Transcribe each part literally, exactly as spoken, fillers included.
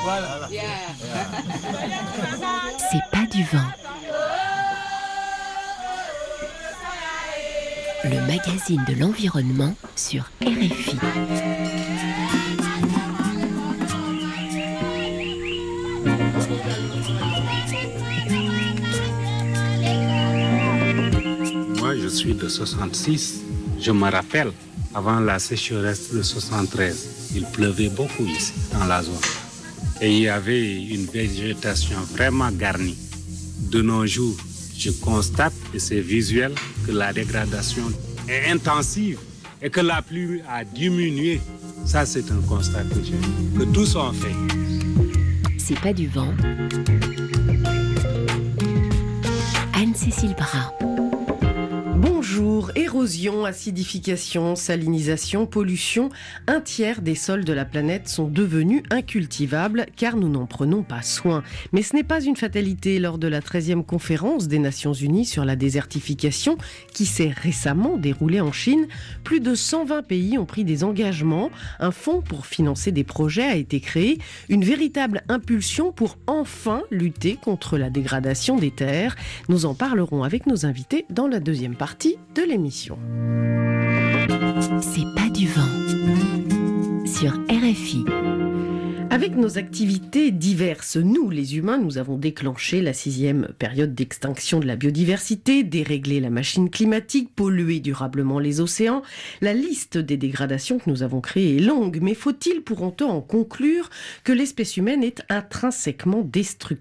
Voilà. C'est pas du vent. Le magazine de l'environnement sur R F I. Moi, je suis de soixante-six. Je me rappelle, avant la sécheresse de soixante-treize, il pleuvait beaucoup ici, dans la zone. Et il y avait une végétation vraiment garnie. De nos jours, je constate, et c'est visuel, que la dégradation est intensive et que la pluie a diminué. Ça, c'est un constat que j'ai, que tous sont faits. C'est pas du vent. Anne-Cécile Bras. Bonjour, érosion, acidification, salinisation, pollution, un tiers des sols de la planète sont devenus incultivables car nous n'en prenons pas soin. Mais ce n'est pas une fatalité. Lors de la treizième conférence des Nations Unies sur la désertification qui s'est récemment déroulée en Chine, plus de cent vingt pays ont pris des engagements. Un fonds pour financer des projets a été créé, une véritable impulsion pour enfin lutter contre la dégradation des terres. Nous en parlerons avec nos invités dans la deuxième partie de l'émission. C'est pas du vent sur R F I. Avec nos activités diverses, nous, les humains, nous avons déclenché la sixième période d'extinction de la biodiversité, déréglé la machine climatique, pollué durablement les océans. La liste des dégradations que nous avons créées est longue, mais faut-il pour autant en conclure que l'espèce humaine est intrinsèquement destructrice ?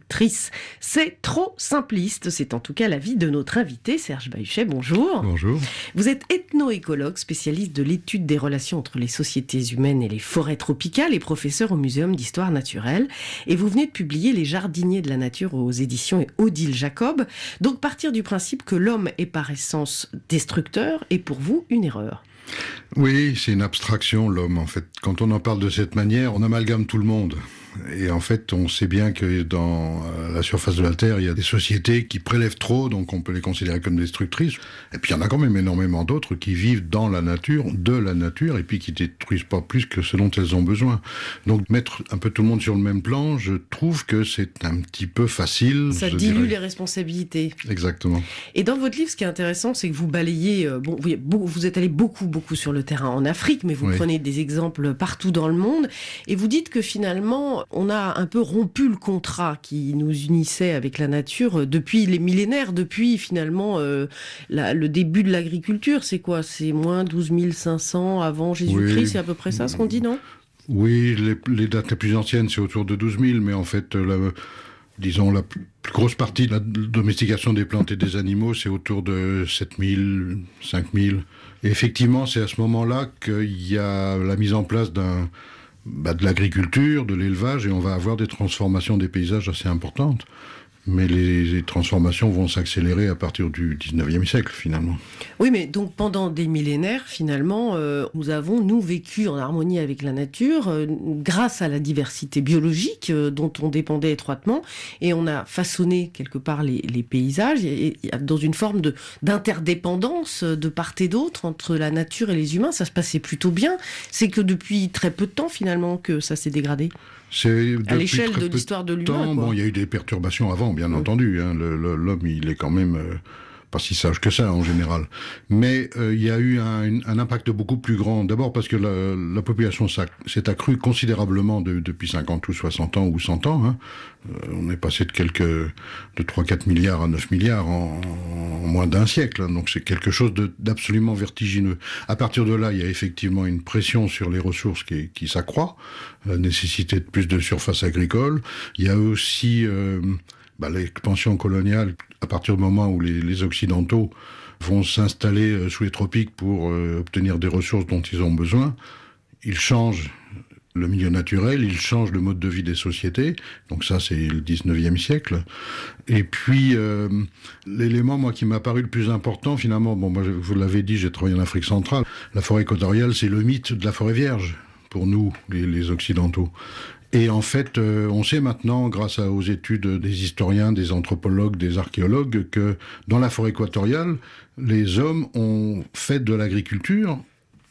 C'est trop simpliste, c'est en tout cas l'avis de notre invité, Serge Bahuchet, bonjour. Bonjour. Vous êtes ethno-écologue, spécialiste de l'étude des relations entre les sociétés humaines et les forêts tropicales et professeur au Muséum d'histoire naturelle. Et vous venez de publier Les jardiniers de la nature aux éditions Odile Jacob. Donc partir du principe que l'homme est par essence destructeur est pour vous une erreur. Oui, c'est une abstraction, l'homme, en fait. Quand on en parle de cette manière, on amalgame tout le monde. Et en fait, on sait bien que dans la surface de la Terre, il y a des sociétés qui prélèvent trop, donc on peut les considérer comme destructrices. Et puis il y en a quand même énormément d'autres qui vivent dans la nature, de la nature, et puis qui détruisent pas plus que ce dont elles ont besoin. Donc mettre un peu tout le monde sur le même plan, je trouve que c'est un petit peu facile. Ça dilue dirais. les responsabilités. Exactement. Et dans votre livre, ce qui est intéressant, c'est que vous balayez, euh, bon, vous, vous êtes allé beaucoup, beaucoup sur le terrain en Afrique, mais vous oui. prenez des exemples partout dans le monde, et vous dites que finalement, on a un peu rompu le contrat qui nous unissait avec la nature depuis les millénaires, depuis finalement euh, la, le début de l'agriculture. C'est quoi ? C'est moins douze mille cinq cents avant Jésus-Christ, oui. C'est à peu près ça ce qu'on dit, non ? Oui, les, les dates les plus anciennes, c'est autour de douze mille, mais en fait, la, disons, la plus grosse partie de la domestication des plantes et des animaux, c'est autour de sept mille, cinq mille. Et effectivement, c'est à ce moment-là qu'il y a la mise en place d'un Bah de l'agriculture, de l'élevage, et on va avoir des transformations des paysages assez importantes. Mais les, les transformations vont s'accélérer à partir du dix-neuvième siècle, finalement. Oui, mais donc pendant des millénaires, finalement, euh, nous avons, nous, vécu en harmonie avec la nature, euh, grâce à la diversité biologique euh, dont on dépendait étroitement, et on a façonné quelque part les, les paysages, et, et, dans une forme de, d'interdépendance de part et d'autre entre la nature et les humains. Ça se passait plutôt bien. C'est que depuis très peu de temps, finalement, que ça s'est dégradé. C'est à l'échelle de l'histoire de l'humain. Bon, il y a eu des perturbations avant, bien mmh. entendu. Hein. Le, le, l'homme, il est quand même euh, pas si sage que ça, en général. Mais euh, il y a eu un, un impact beaucoup plus grand. D'abord parce que la, la population s'est accrue considérablement de, depuis cinquante ou soixante ans ou cent ans. Hein. Euh, on est passé de quelques de trois à quatre milliards à neuf milliards en, en moins d'un siècle. Hein. Donc c'est quelque chose de, d'absolument vertigineux. À partir de là, il y a effectivement une pression sur les ressources qui, qui s'accroît, la nécessité de plus de surface agricole. Il y a aussi euh, bah, l'expansion coloniale à partir du moment où les, les Occidentaux vont s'installer euh, sous les tropiques pour euh, obtenir des ressources dont ils ont besoin. Ils changent le milieu naturel, ils changent le mode de vie des sociétés. Donc ça, c'est le dix-neuvième siècle. Et puis, euh, l'élément, moi, qui m'a paru le plus important, finalement, bon, moi, vous l'avez dit, j'ai travaillé en Afrique centrale. La forêt équatoriale, c'est le mythe de la forêt vierge, pour nous, les, les Occidentaux. Et en fait, euh, on sait maintenant, grâce à, aux études des historiens, des anthropologues, des archéologues, que dans la forêt équatoriale, les hommes ont fait de l'agriculture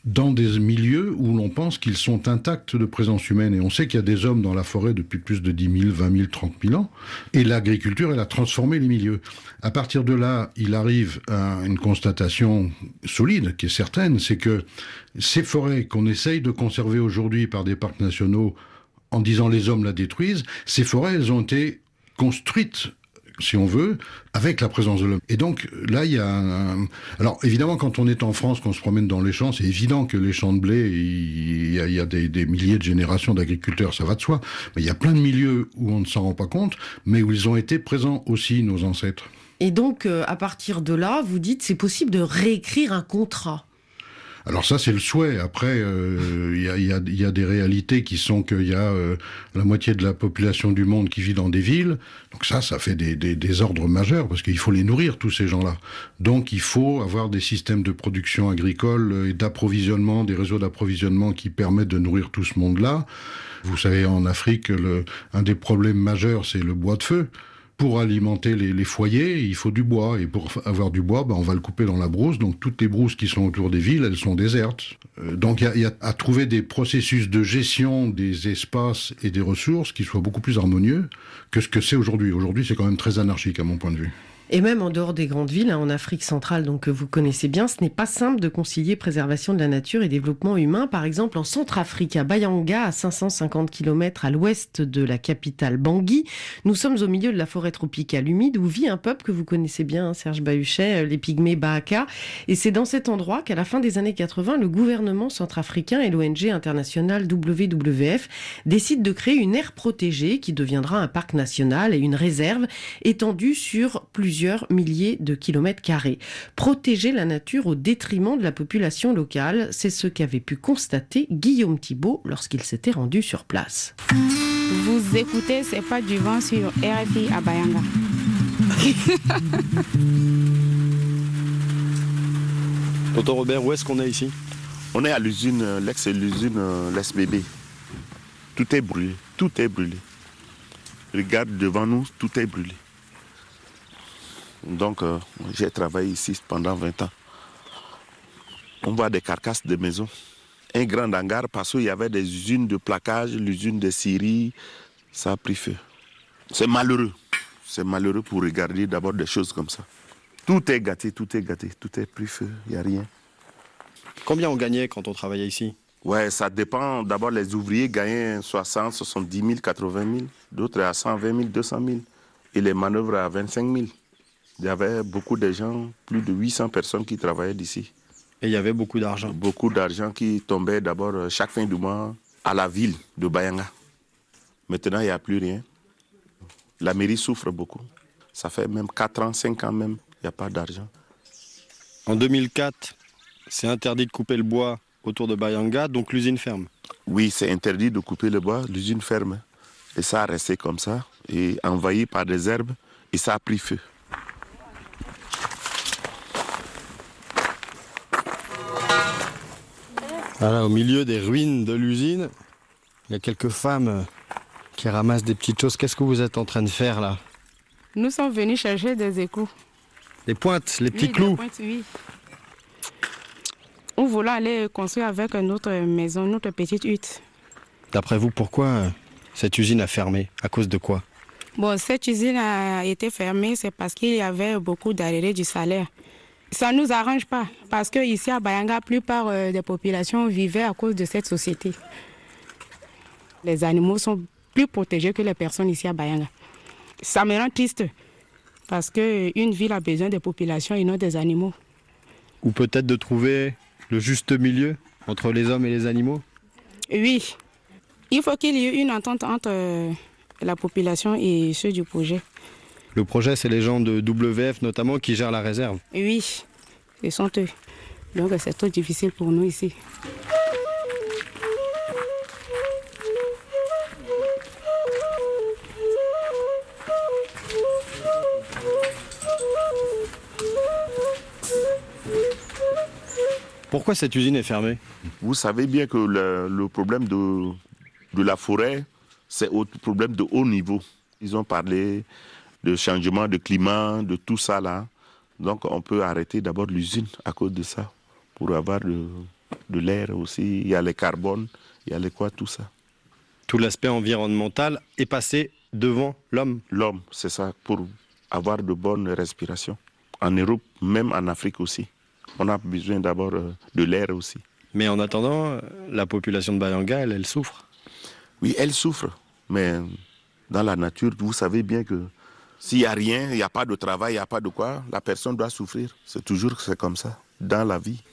dans des milieux où l'on pense qu'ils sont intacts de présence humaine. Et on sait qu'il y a des hommes dans la forêt depuis plus de dix mille, vingt mille, trente mille ans. Et l'agriculture, elle a transformé les milieux. À partir de là, il arrive à une constatation solide, qui est certaine, c'est que ces forêts qu'on essaye de conserver aujourd'hui par des parcs nationaux, en disant les hommes la détruisent, ces forêts, elles ont été construites, si on veut, avec la présence de l'homme. Et donc, là, il y a un... Alors, évidemment, quand on est en France, qu'on se promène dans les champs, c'est évident que les champs de blé, il y a, il y a des, des milliers de générations d'agriculteurs, ça va de soi. Mais il y a plein de milieux où on ne s'en rend pas compte, mais où ils ont été présents aussi, nos ancêtres. Et donc, euh, à partir de là, vous dites c'est possible de réécrire un contrat. Alors ça, c'est le souhait. Après, il euh, y, a, y, a, y a des réalités qui sont qu'il y a euh, la moitié de la population du monde qui vit dans des villes. Donc ça, ça fait des, des, des ordres majeurs, parce qu'il faut les nourrir, tous ces gens-là. Donc il faut avoir des systèmes de production agricole et d'approvisionnement, des réseaux d'approvisionnement qui permettent de nourrir tout ce monde-là. Vous savez, en Afrique, le, un des problèmes majeurs, c'est le bois de feu. Pour alimenter les, les foyers, il faut du bois. Et pour avoir du bois, ben, on va le couper dans la brousse. Donc toutes les brousses qui sont autour des villes, elles sont désertes. Euh, donc il y, y a à trouver des processus de gestion des espaces et des ressources qui soient beaucoup plus harmonieux que ce que c'est aujourd'hui. Aujourd'hui, c'est quand même très anarchique à mon point de vue. Et même en dehors des grandes villes, hein, en Afrique centrale, donc que vous connaissez bien, ce n'est pas simple de concilier préservation de la nature et développement humain. Par exemple, en Centrafrique, à Bayanga, à cinq cent cinquante kilomètres à l'ouest de la capitale Bangui, nous sommes au milieu de la forêt tropicale humide où vit un peuple que vous connaissez bien, hein, Serge Bahuchet, les Pygmées Bahaka. Et c'est dans cet endroit qu'à la fin des années quatre-vingts, le gouvernement centrafricain et l'O N G internationale W W F décident de créer une aire protégée qui deviendra un parc national et une réserve étendue sur plusieurs milliers de kilomètres carrés. Protéger la nature au détriment de la population locale, c'est ce qu'avait pu constater Guillaume Thibault lorsqu'il s'était rendu sur place. Vous écoutez C'est pas du vent sur R F I à Bayanga. Tonton Robert, où est-ce qu'on est ici? On est à l'usine, l'ex-usine l'S B B. Tout est brûlé, tout est brûlé. Regarde devant nous, tout est brûlé. Donc, euh, j'ai travaillé ici pendant vingt ans. On voit des carcasses de maisons. Un grand hangar parce qu'il y avait des usines de plaquage, l'usine de scierie, ça a pris feu. C'est malheureux. C'est malheureux pour regarder d'abord des choses comme ça. Tout est gâté, tout est gâté, tout est pris feu, il n'y a rien. Combien on gagnait quand on travaillait ici? Ouais, ça dépend. D'abord, les ouvriers gagnaient soixante, soixante-dix mille, quatre-vingt mille. D'autres à cent vingt mille, deux cent mille. Et les manœuvres à vingt-cinq mille. Il y avait beaucoup de gens, plus de huit cents personnes qui travaillaient d'ici. Et il y avait beaucoup d'argent. Beaucoup d'argent qui tombait d'abord chaque fin du mois à la ville de Bayanga. Maintenant, il n'y a plus rien. La mairie souffre beaucoup. Ça fait même quatre ans, cinq ans même, il n'y a pas d'argent. En deux mille quatre, c'est interdit de couper le bois autour de Bayanga, donc l'usine ferme. Oui, c'est interdit de couper le bois, l'usine ferme. Et ça a resté comme ça, et envahi par des herbes, et ça a pris feu. Voilà, au milieu des ruines de l'usine, il y a quelques femmes qui ramassent des petites choses. Qu'est-ce que vous êtes en train de faire là? Nous sommes venus chercher des écrous. Des pointes, les petits oui, clous. Des pointes, oui. Nous voulons aller construire avec notre maison, notre petite hutte. D'après vous, pourquoi cette usine a fermé? À cause de quoi? Bon, cette usine a été fermée, c'est parce qu'il y avait beaucoup d'arrêts du salaire. Ça ne nous arrange pas, parce qu'ici à Bayanga, la plupart des populations vivaient à cause de cette société. Les animaux sont plus protégés que les personnes ici à Bayanga. Ça me rend triste, parce qu'une ville a besoin des populations et non des animaux. Ou peut-être de trouver le juste milieu entre les hommes et les animaux? Oui, il faut qu'il y ait une entente entre la population et ceux du projet. Le projet, c'est les gens de W F notamment qui gèrent la réserve. Oui, ce sont eux. Donc c'est trop difficile pour nous ici. Pourquoi cette usine est fermée? Vous savez bien que le, le problème de, de la forêt, c'est un problème de haut niveau. Ils ont parlé de changement de climat, de tout ça là. Donc on peut arrêter d'abord l'usine à cause de ça, pour avoir de, de l'air aussi, il y a les carbones, il y a les quoi, tout ça. Tout l'aspect environnemental est passé devant l'homme. L'homme, c'est ça, pour avoir de bonnes respirations. En Europe, même en Afrique aussi. On a besoin d'abord de l'air aussi. Mais en attendant, la population de Bayanga, elle, elle souffre. Oui, elle souffre. Mais dans la nature, vous savez bien que s'il n'y a rien, il n'y a pas de travail, il n'y a pas de quoi, la personne doit souffrir. C'est toujours c'est comme ça, dans la vie.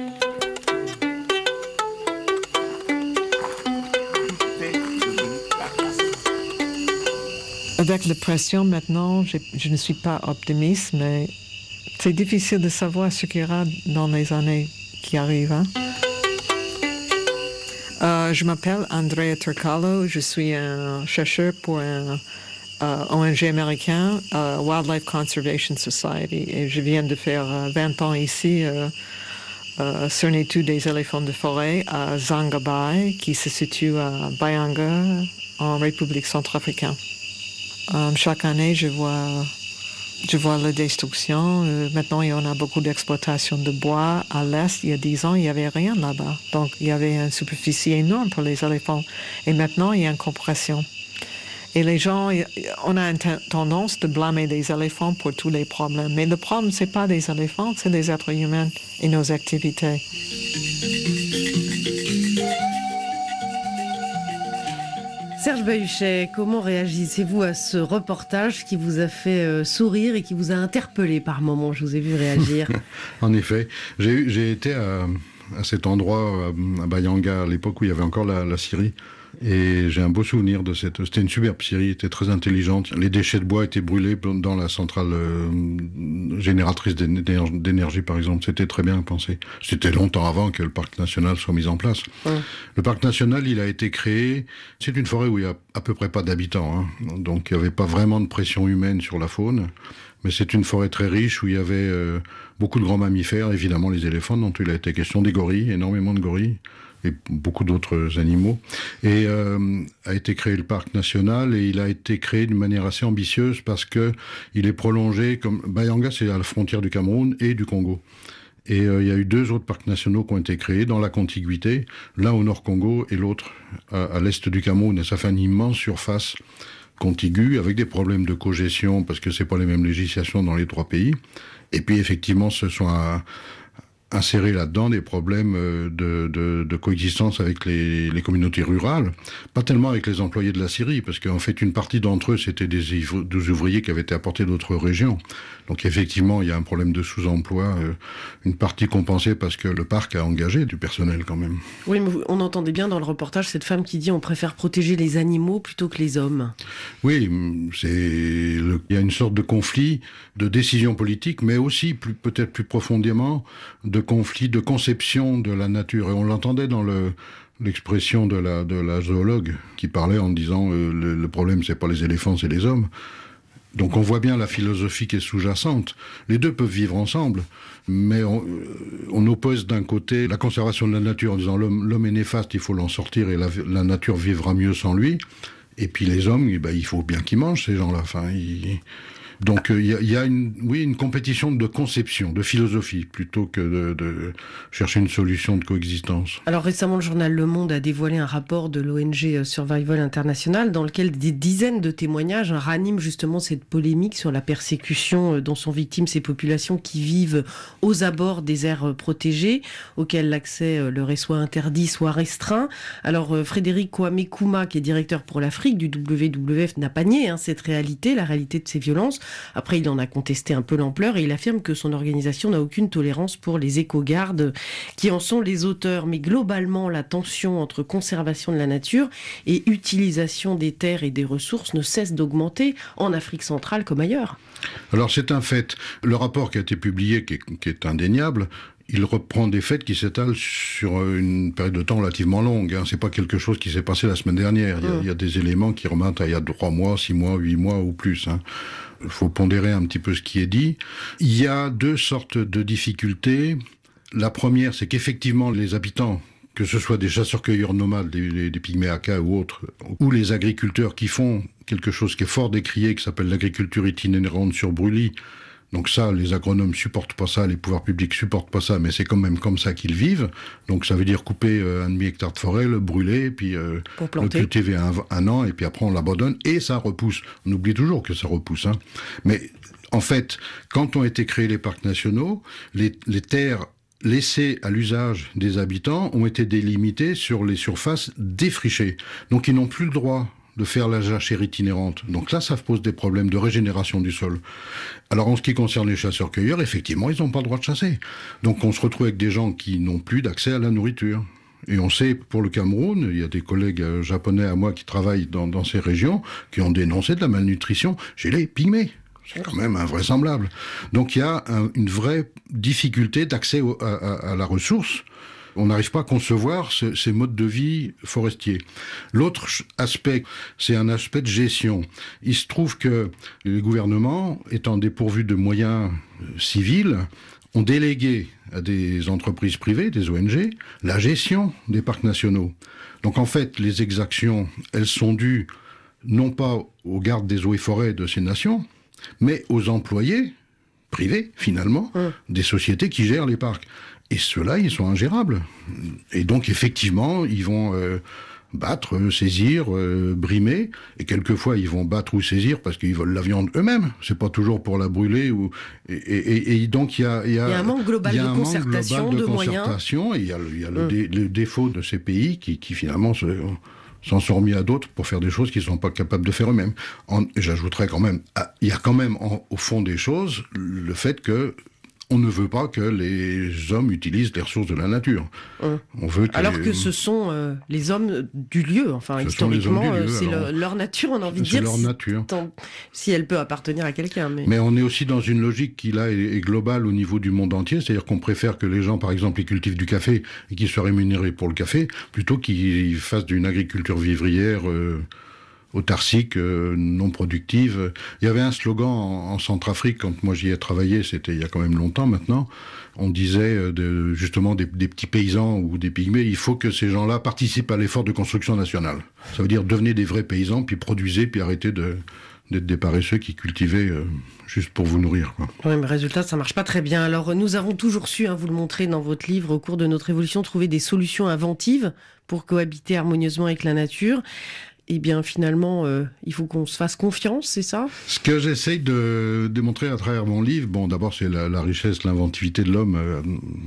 Avec la pression maintenant, je, je ne suis pas optimiste, mais c'est difficile de savoir ce qu'il y aura dans les années qui arrivent. Hein? Euh, je m'appelle Andrea Turcalo, je suis un chercheur pour un euh, O N G américain, euh, Wildlife Conservation Society, et je viens de faire euh, vingt ans ici euh, euh, sur une étude des éléphants de forêt à Zangabay, qui se situe à Bayanga, en République centrafricaine. Euh, chaque année, je vois, je vois la destruction. Euh, maintenant, il y en a beaucoup d'exploitation de bois. À l'est, il y a dix ans, il n'y avait rien là-bas. Donc, il y avait une superficie énorme pour les éléphants. Et maintenant, il y a une compression. Et les gens, on a une tendance de blâmer les éléphants pour tous les problèmes. Mais le problème, ce n'est pas des éléphants, c'est les êtres humains et nos activités. Serge Bahuchet, comment réagissez-vous à ce reportage qui vous a fait euh, sourire et qui vous a interpellé par moments? Je vous ai vu réagir. En effet, j'ai, j'ai été à, à cet endroit, à Bayanga, à l'époque où il y avait encore la, la scierie. Et j'ai un beau souvenir de cette... C'était une superbe scierie, était très intelligente. Les déchets de bois étaient brûlés dans la centrale euh, génératrice d'énergie, par exemple. C'était très bien pensé. C'était longtemps avant que le parc national soit mis en place. Ouais. Le parc national, il a été créé... C'est une forêt où il y a à peu près pas d'habitants. Hein. Donc il n'y avait pas vraiment de pression humaine sur la faune. Mais c'est une forêt très riche où il y avait euh, beaucoup de grands mammifères, évidemment les éléphants dont il a été question, des gorilles, énormément de gorilles. Et beaucoup d'autres animaux, et euh, a été créé le parc national, et il a été créé d'une manière assez ambitieuse parce que il est prolongé comme Bayanga, c'est à la frontière du Cameroun et du Congo. Et euh, il y a eu deux autres parcs nationaux qui ont été créés dans la contiguïté, l'un au nord Congo et l'autre à, à l'est du Cameroun, et ça fait une immense surface contiguë avec des problèmes de cogestion parce que c'est pas les mêmes législations dans les trois pays. Et puis effectivement, ce sont un, insérer là-dedans des problèmes de, de, de coexistence avec les, les communautés rurales, pas tellement avec les employés de la scierie, parce qu'en fait une partie d'entre eux c'était des, des ouvriers qui avaient été apportés d'autres régions. Donc effectivement il y a un problème de sous-emploi, euh, une partie compensée parce que le parc a engagé du personnel quand même. Oui, mais on entendait bien dans le reportage cette femme qui dit on préfère protéger les animaux plutôt que les hommes. Oui, c'est le, il y a une sorte de conflit de décision politique, mais aussi plus, peut-être plus profondément de conflit de conception de la nature. Et on l'entendait dans le, l'expression de la, de la zoologue qui parlait en disant euh, le, le problème c'est pas les éléphants, c'est les hommes. Donc on voit bien la philosophie qui est sous-jacente. Les deux peuvent vivre ensemble, mais on, on oppose d'un côté la conservation de la nature en disant l'homme, l'homme est néfaste, il faut l'en sortir et la, la nature vivra mieux sans lui. Et puis les hommes, eh ben, il faut bien qu'ils mangent ces gens-là. Enfin, ils... Donc il euh, y, y a une, oui, une compétition de conception, de philosophie, plutôt que de, de chercher une solution de coexistence. Alors récemment, le journal Le Monde a dévoilé un rapport de l'O N G Survival International dans lequel des dizaines de témoignages raniment justement cette polémique sur la persécution dont sont victimes ces populations qui vivent aux abords des aires protégées, auxquelles l'accès leur est soit interdit, soit restreint. Alors Frédéric Kwame Kouma, qui est directeur pour l'Afrique du W W F, n'a pas nié hein, cette réalité, la réalité de ces violences. Après, il en a contesté un peu l'ampleur et il affirme que son organisation n'a aucune tolérance pour les éco-gardes qui en sont les auteurs. Mais globalement, la tension entre conservation de la nature et utilisation des terres et des ressources ne cesse d'augmenter en Afrique centrale comme ailleurs. Alors c'est un fait. Le rapport qui a été publié, qui est, qui est indéniable, il reprend des faits qui s'étalent sur une période de temps relativement longue. Hein. C'est pas quelque chose qui s'est passé la semaine dernière. Il y a, mmh. il y a des éléments qui remontent à il y a trois mois, six mois, huit mois ou plus. Hein. Il faut pondérer un petit peu ce qui est dit. Il y a deux sortes de difficultés. La première, c'est qu'effectivement, les habitants, que ce soit des chasseurs-cueilleurs nomades, des, des pygmées Aka ou autres, ou les agriculteurs qui font quelque chose qui est fort décrié, qui s'appelle l'agriculture itinérante sur brûlis, Donc ça, les agronomes supportent pas ça, les pouvoirs publics supportent pas ça, mais c'est quand même comme ça qu'ils vivent. Donc ça veut dire couper euh, un demi-hectare de forêt, le brûler, puis euh, le cultiver un, un an, et puis après on l'abandonne, et ça repousse. On oublie toujours que ça repousse. Hein. Mais en fait, quand ont été créés les parcs nationaux, les, les terres laissées à l'usage des habitants ont été délimitées sur les surfaces défrichées. Donc ils n'ont plus le droit de faire la jachère itinérante. Donc là, ça pose des problèmes de régénération du sol. Alors en ce qui concerne les chasseurs-cueilleurs, effectivement, ils n'ont pas le droit de chasser. Donc on se retrouve avec des gens qui n'ont plus d'accès à la nourriture. Et on sait, pour le Cameroun, il y a des collègues japonais à moi qui travaillent dans, dans ces régions, qui ont dénoncé de la malnutrition chez les pygmées. C'est quand même invraisemblable. Donc il y a un, une vraie difficulté d'accès au, à, à, à la ressource. On n'arrive pas à concevoir ce, ces modes de vie forestiers. L'autre aspect, c'est un aspect de gestion. Il se trouve que les gouvernements, étant dépourvus de moyens civils, ont délégué à des entreprises privées, des O N G, la gestion des parcs nationaux. Donc en fait, les exactions, elles sont dues non pas aux gardes des eaux et forêts de ces nations, mais aux employés privés, finalement, mmh. des sociétés qui gèrent les parcs. Et ceux-là, ils sont ingérables. Et donc, effectivement, ils vont euh, battre, saisir, euh, brimer. Et quelquefois, ils vont battre ou saisir parce qu'ils veulent la viande eux-mêmes. C'est pas toujours pour la brûler. Ou... Et, et, et donc, il y a, y, a, y a un manque global y a de un concertation, manque global de, de concertation, moyens. Et il y a, y a le, mmh. dé, le défaut de ces pays qui, qui finalement, se, s'en sont remis à d'autres pour faire des choses qu'ils ne sont pas capables de faire eux-mêmes. En, j'ajouterais quand même, il y a quand même en, au fond des choses le fait que on ne veut pas que les hommes utilisent les ressources de la nature. Hum. On veut que Alors les... que ce sont euh, les hommes du lieu. Enfin, ce historiquement, lieu, c'est alors... le, leur nature, on a envie de dire. C'est leur nature. Tant, si elle peut appartenir à quelqu'un. Mais... mais on est aussi dans une logique qui, là, est, est globale au niveau du monde entier. C'est-à-dire qu'on préfère que les gens, par exemple, ils cultivent du café et qu'ils soient rémunérés pour le café, plutôt qu'ils fassent d'une agriculture vivrière... Euh, autarcique, euh, non productive. Il y avait un slogan en, en Centrafrique, quand moi j'y ai travaillé, c'était il y a quand même longtemps maintenant, on disait euh, de, justement des, des petits paysans ou des pygmées, il faut que ces gens-là participent à l'effort de construction nationale. Ça veut dire devenez des vrais paysans, puis produisez, puis arrêtez de, d'être des paresseux qui cultivaient euh, juste pour vous nourrir. Quoi. Oui, mais résultat, ça marche pas très bien. Alors nous avons toujours su, hein, vous le montrez dans votre livre, au cours de notre évolution, trouver des solutions inventives pour cohabiter harmonieusement avec la nature. Eh bien, finalement, euh, il faut qu'on se fasse confiance, c'est ça ? Ce que j'essaye de démontrer à travers mon livre, bon, d'abord, c'est la, la richesse, l'inventivité de l'homme, euh,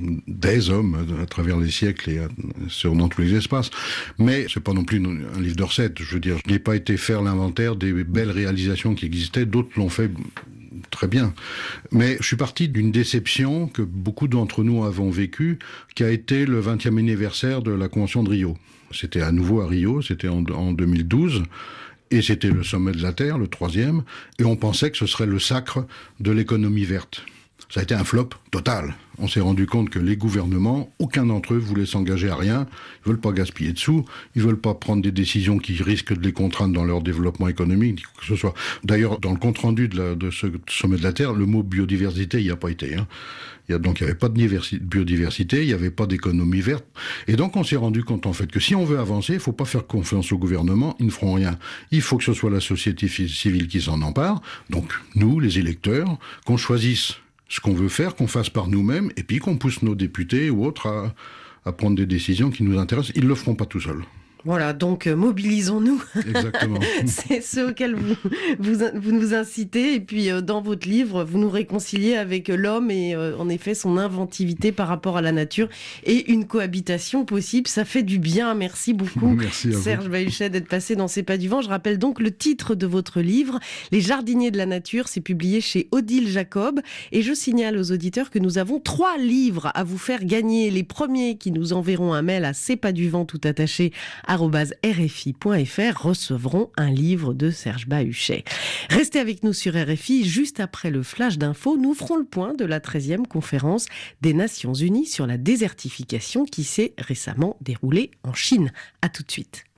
des hommes, à travers les siècles et à, sur, dans tous les espaces. Mais c'est pas non plus une, un livre de recettes. Je veux dire, je n'ai pas été faire l'inventaire des belles réalisations qui existaient. D'autres l'ont fait très bien. Mais je suis parti d'une déception que beaucoup d'entre nous avons vécue, qui a été le vingtième anniversaire de la Convention de Rio. C'était à nouveau à Rio, c'était en, en deux mille douze, et c'était le sommet de la Terre, le troisième, et on pensait que ce serait le sacre de l'économie verte. Ça a été un flop total. On s'est rendu compte que les gouvernements, aucun d'entre eux voulait s'engager à rien, ils veulent pas gaspiller de sous, ils veulent pas prendre des décisions qui risquent de les contraindre dans leur développement économique, que ce soit. D'ailleurs, dans le compte-rendu de, la, de ce sommet de la Terre, le mot biodiversité, il n'y a pas été. Hein. Il y a, donc il n'y avait pas de biodiversité, il n'y avait pas d'économie verte. Et donc on s'est rendu compte en fait que si on veut avancer, il ne faut pas faire confiance au gouvernement, ils ne feront rien. Il faut que ce soit la société civile qui s'en empare, donc nous, les électeurs, qu'on choisisse ce qu'on veut faire, qu'on fasse par nous-mêmes, et puis qu'on pousse nos députés ou autres à, à prendre des décisions qui nous intéressent. Ils ne le feront pas tout seuls. Voilà, donc euh, mobilisons-nous. Exactement. C'est ce auquel vous, vous, vous nous incitez. Et puis, euh, dans votre livre, vous nous réconciliez avec l'homme et, euh, en effet, son inventivité par rapport à la nature et une cohabitation possible. Ça fait du bien. Merci beaucoup, Merci à Serge vous. Bahuchet, d'être passé dans Ces Pas du Vent. Je rappelle donc le titre de votre livre, Les Jardiniers de la Nature. C'est publié chez Odile Jacob. Et je signale aux auditeurs que nous avons trois livres à vous faire gagner. Les premiers qui nous enverront un mail à C'est Pas du Vent tout attaché arobase r f i point f r recevront un livre de Serge Bahuchet. Restez avec nous sur R F I. Juste après le flash d'info, nous ferons le point de la treizième conférence des Nations Unies sur la désertification qui s'est récemment déroulée en Chine. À tout de suite.